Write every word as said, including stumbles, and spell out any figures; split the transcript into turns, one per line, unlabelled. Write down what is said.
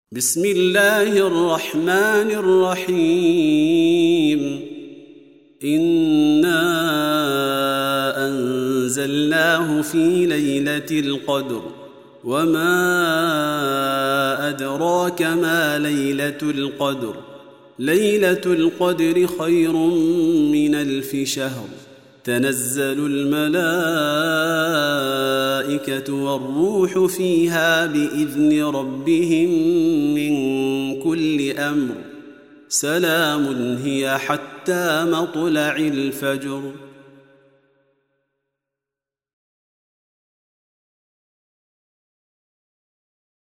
بسم الله الرحمن الرحيم إنا أنزلناه في ليلة القدر وما أدراك ما ليلة القدر ليلة القدر خير من ألف شهر تنزل الملائكة والروح فيها بإذن ربهم من كل أمر سلام هي حتى مطلع الفجر.